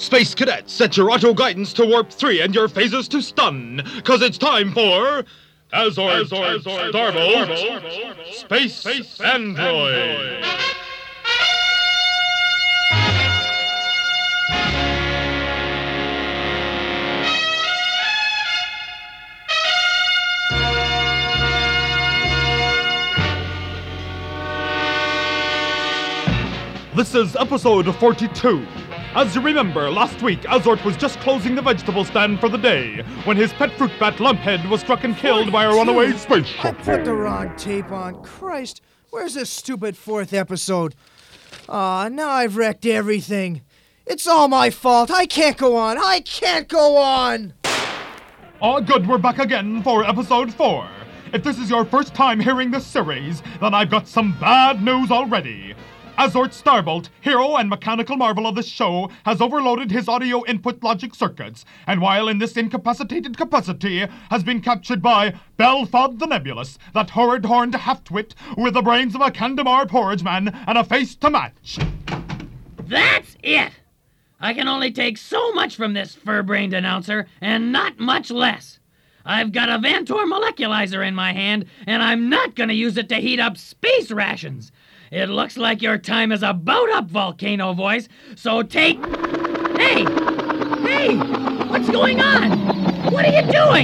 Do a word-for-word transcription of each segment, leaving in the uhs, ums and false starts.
Space Cadets, set your auto guidance to warp three and your phases to stun, cause it's time for Azort, Azort, Azort Starbolt, Space, Space Android. This is episode forty-two. As you remember, last week, Azort was just closing the vegetable stand for the day when his pet fruit bat Lumphead was struck and killed by a runaway space shuttle. I put the wrong tape on. Christ, where's this stupid fourth episode? Aw, uh, now I've wrecked everything. It's all my fault. I can't go on. I can't go on! Oh, good, we're back again for episode four. If this is your first time hearing this series, then I've got some bad news already. Azort Starbolt, hero and mechanical marvel of this show, has overloaded his audio input logic circuits, and while in this incapacitated capacity, has been captured by Belphod the Nebulous, that horrid-horned half-twit with the brains of a Kandamar porridge man and a face to match. That's it! I can only take so much from this fur-brained announcer, and not much less. I've got a Vantor moleculizer in my hand, and I'm not gonna use it to heat up space rations. It looks like your time is about up, Volcano Voice, so take... Hey! Hey! What's going on? What are you doing?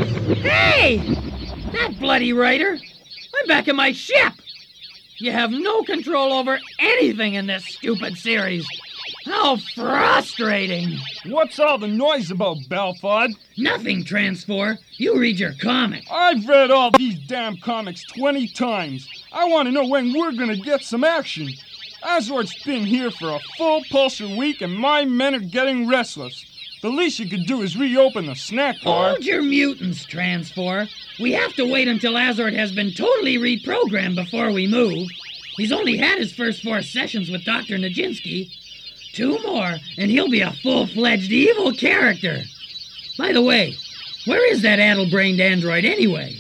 Hey! That bloody writer! I'm back in my ship! You have no control over anything in this stupid series. How frustrating! What's all the noise about, Belphod? Nothing, Transfor. You read your comic. I've read all these damn comics twenty times. I want to know when we're gonna get some action. Azort's been here for a full pulsar week and my men are getting restless. The least you could do is reopen the snack bar. Hold your mutants, Transfor. We have to wait until Azort has been totally reprogrammed before we move. He's only had his first four sessions with Doctor Nijinsky. Two more, and he'll be a full-fledged evil character. By the way, where is that addle-brained android anyway?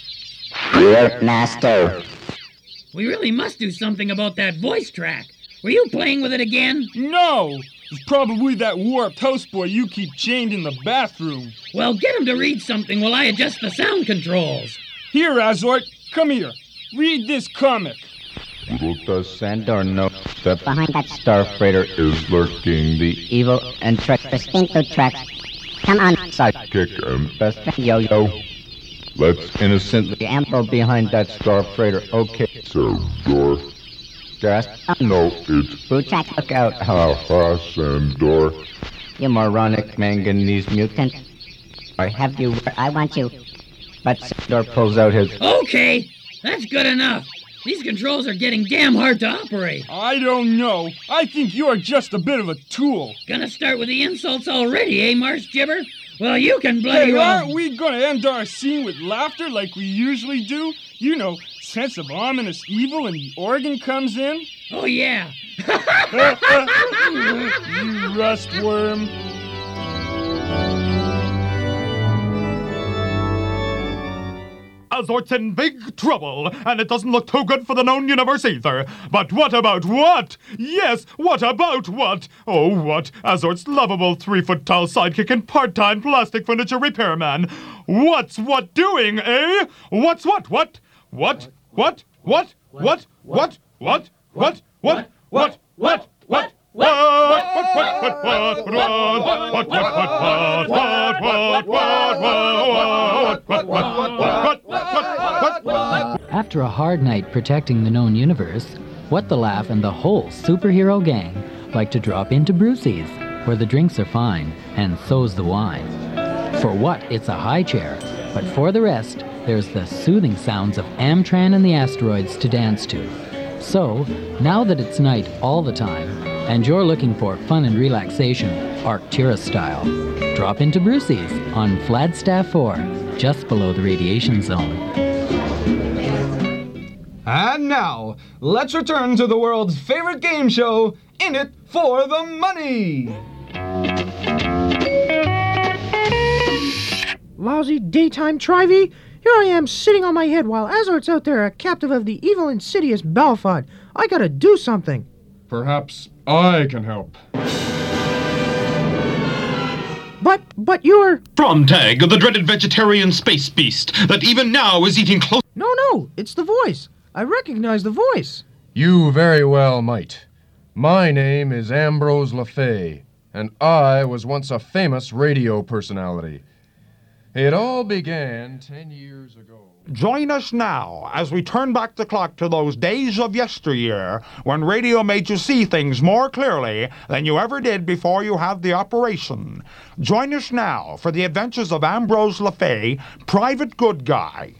Here, Master. We really must do something about that voice track. Were you playing with it again? No! It's probably that warped houseboy you keep chained in the bathroom. Well, get him to read something while I adjust the sound controls. Here, Azort, come here. Read this comic. Little Sandor knows that behind that star freighter is lurking the evil and treacherous Pinto Tracks. Come on, sidekick and best friend Yo-Yo. Let's innocently amble behind that star freighter, okay? So, Dor. Just no, it's Bootrack, look out. Ha ha, Sandor. You moronic manganese mutant. Or have you where I want you? But Sandor pulls out his... Okay, that's good enough. These controls are getting damn hard to operate. I don't know. I think you're just a bit of a tool. Gonna start with the insults already, eh, Mars Gibber? Well, you can bloody Hey, well... aren't we gonna end our scene with laughter like we usually do? You know, sense of ominous evil and the organ comes in? Oh, yeah. You rustworm. Azort's in big trouble, and it doesn't look too good for the known universe either. But what about what? Yes, what about what? Oh, what? Azort's lovable three-foot-tall sidekick and part-time plastic furniture repairman. What's what doing, eh? What's what? What? What? What? What? What? What? What? What? What? What? What? What? What? After a hard night protecting the known universe, What the Laugh and the whole superhero gang like to drop into Brucey's, where the drinks are fine, and so's the wine. For What, it's a high chair, but for the rest, there's the soothing sounds of Amtran and the asteroids to dance to. So, now that it's night all the time, and you're looking for fun and relaxation, Arcturus style, drop into Brucey's on Flagstaff four, just below the radiation zone. And now, let's return to the world's favorite game show, In It for the Money! Lousy daytime Trivy. Here I am sitting on my head while Azort's out there, a captive of the evil, insidious Belphod. I gotta do something. Perhaps I can help. But, but you're... Fromtag, the dreaded vegetarian space beast that even now is eating close... No, no, it's the voice. I recognize the voice. You very well might. My name is Ambrose LeFay, and I was once a famous radio personality. It all began ten years ago. Join us now as we turn back the clock to those days of yesteryear when radio made you see things more clearly than you ever did before you had the operation. Join us now for the adventures of Ambrose LeFay, Private Good Guy.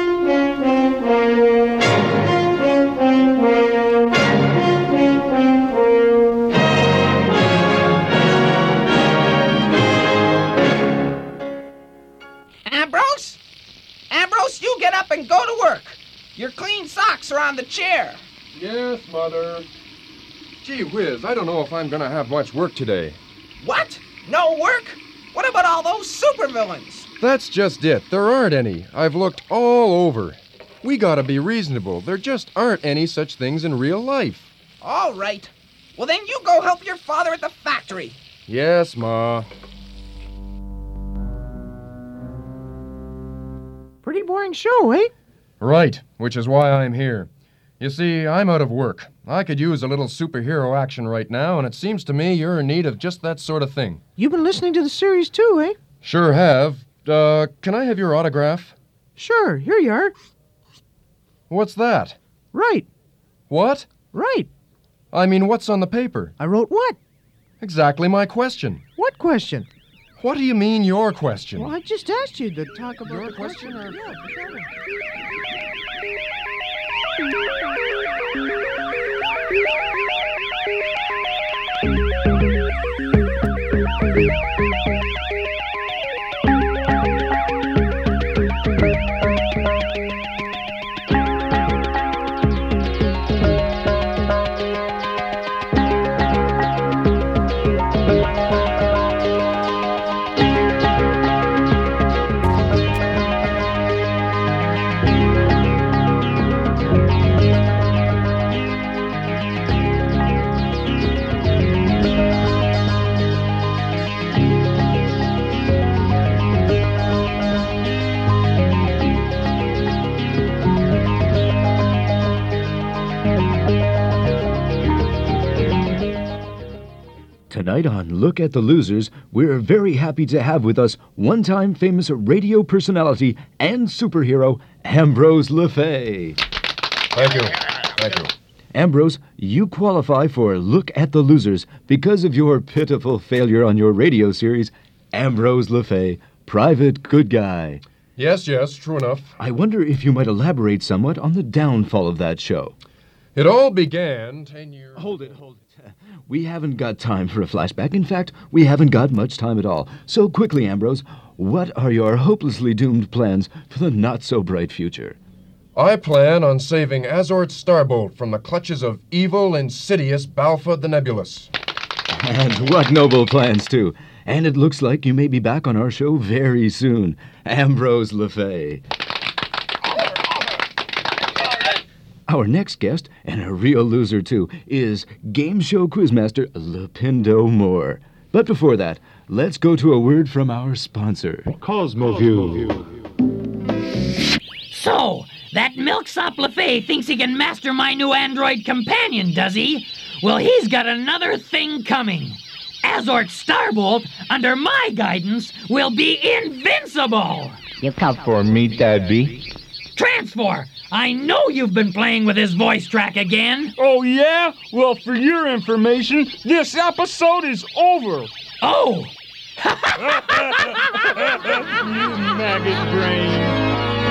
Ambrose? Ambrose, you get up and go to work. Your clean socks are on the chair. Yes, Mother. Gee whiz, I don't know if I'm gonna have much work today. What? No work? What about all those supervillains? That's just it. There aren't any. I've looked all over. We gotta be reasonable. There just aren't any such things in real life. All right. Well, then you go help your father at the factory. Yes, Ma. Pretty boring show, eh? Right, which is why I'm here. You see, I'm out of work. I could use a little superhero action right now, and it seems to me you're in need of just that sort of thing. You've been listening to the series too, eh? Sure have. Uh, can I have your autograph? Sure, here you are. What's that? Right. What? Right. I mean, what's on the paper? I wrote what? Exactly my question. What question? What do you mean, your question? Well, I just asked you to talk about Your the question or- Yeah, that one. Tonight on Look at the Losers, we're very happy to have with us one-time famous radio personality and superhero, Ambrose LeFay. Thank you. Thank you. Ambrose, you qualify for Look at the Losers because of your pitiful failure on your radio series, Ambrose LeFay, Private Good Guy. Yes, yes, true enough. I wonder if you might elaborate somewhat on the downfall of that show. It all began ten years Hold it, hold it. We haven't got time for a flashback. In fact, we haven't got much time at all. So quickly, Ambrose, what are your hopelessly doomed plans for the not-so-bright future? I plan on saving Azort Starbolt from the clutches of evil, insidious Balfa the Nebulous. And what noble plans, too. And it looks like you may be back on our show very soon. Ambrose LeFay. Our next guest, and a real loser too, is game show quizmaster Lupindo Moore. But before that, let's go to a word from our sponsor, Cosmoview. So, that Milksop LeFay thinks he can master my new android companion, does he? Well, he's got another thing coming. Azort Starbolt, under my guidance, will be invincible! You come for me, Daddy. Transfor! I know you've been playing with his voice track again. Oh, yeah? Well, for your information, this episode is over. Oh! You maggot brain.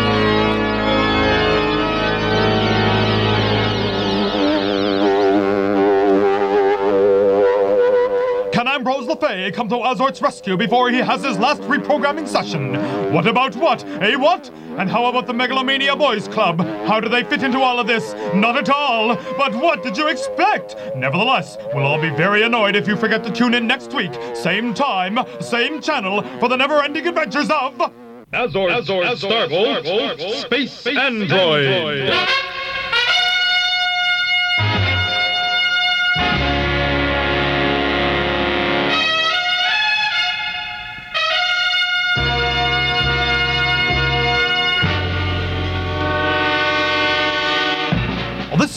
Can Ambrose LeFay come to Azort's rescue before he has his last reprogramming session? What about what? Eh, what? And how about the Megalomania Boys Club? How do they fit into all of this? Not at all. But what did you expect? Nevertheless, we'll all be very annoyed if you forget to tune in next week. Same time, same channel, for the never-ending adventures of... Azor, Azor, Azor Starbolt, Starbolt, Space, Space Android. Android.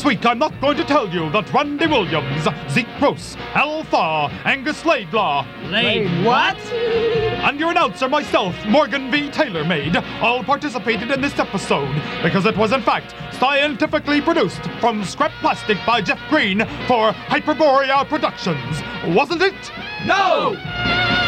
This week, I'm not going to tell you that Randy Williams, Zeke Bruce, Alpha, Angus Laidlaw, Laid what? and your announcer myself, Morgan V. Taylor-Made, all participated in this episode because it was in fact scientifically produced from scrap plastic by Jeff Green for Hyperborea Productions, wasn't it? No!